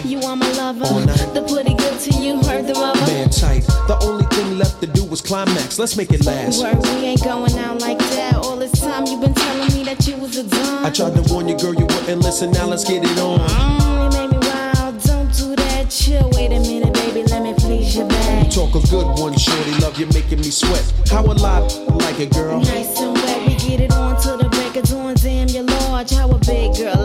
You are my lover. All night. The pretty good to you, heard the rubber. Man tight. The only thing left to do was climax. Let's make it last. Word, we ain't going out like that. All this time you been telling me that you was a dumb. I tried to warn you, girl, you wouldn't listen. Now let's get it on. You made me wild. Don't do that. Chill. Wait a minute, baby. Let me please you back. Talk a good one, shorty. Love you making me sweat. How a lot like it, girl? Nice and wet. We get it on till the break of dawn. Damn, you're large. How a big girl